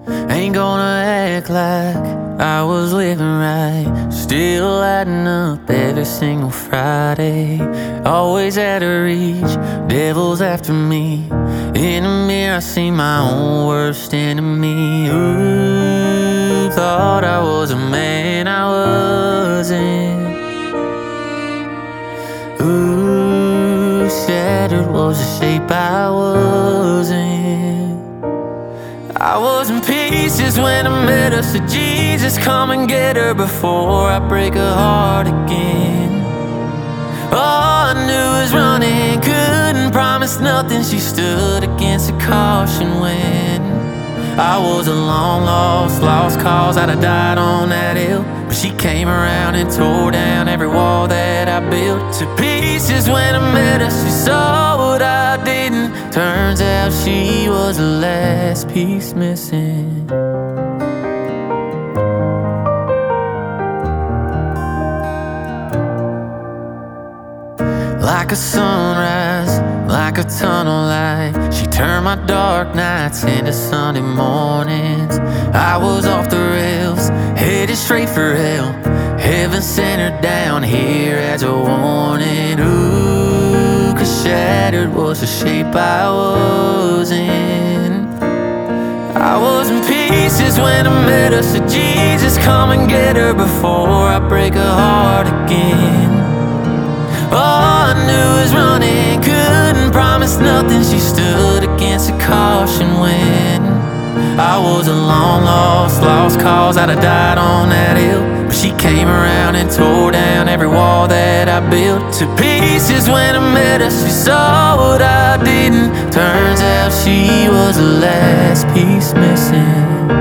Ain't gonna act like I was living right, still adding up every single Friday. Always out of reach, devil's after me. In the mirror I see my own worst enemy. Ooh, thought I was a man I wasn't. Ooh, shattered was the shape I was in. I was in pieces when I met her. Said, Jesus, come and get her before I break her heart again. All I knew was running, couldn't promise nothing. She stood against the caution when I was a long lost cause. I'd have died on that hill, but she came around and tore down every wall that I built. To pieces when I met her. She saw what I didn't. Turns out she was the last piece missing. Like a sunrise, like a tunnel light, she turned my dark nights into Sunday mornings. I was off the rails, headed straight for hell. Heaven sent her down here as a warning. Ooh, 'cause shattered was the shape I was in. I was in pieces when I met her. Said, Jesus, come and get her before I break her heart again. All I knew was running, couldn't promise nothing. She stood against the caution when I was a long lost cause. I'd have died on that hill, but she came around and tore down every wall that I built. To pieces when I met her. She saw what I didn't. Turns out she was the last piece missing.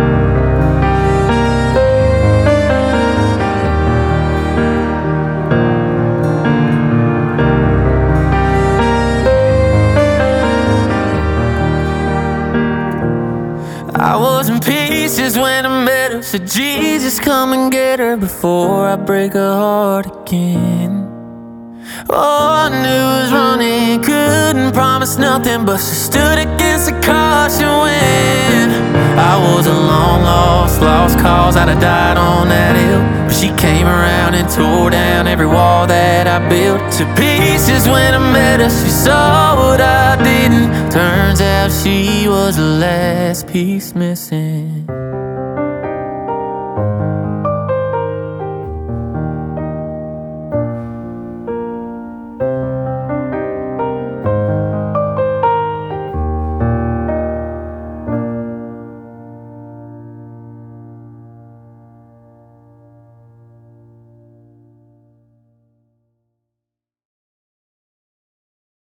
I was in pieces when I met her. Said, Jesus, come and get her before I break her heart again. All I knew was running, couldn't promise nothing, but she stood against the caution when I was a long lost cause. I'd have died on that hill, but she came around and tore down every wall that I built. To pieces when I met her. She saw what I didn't. Turns out she was the last piece missing.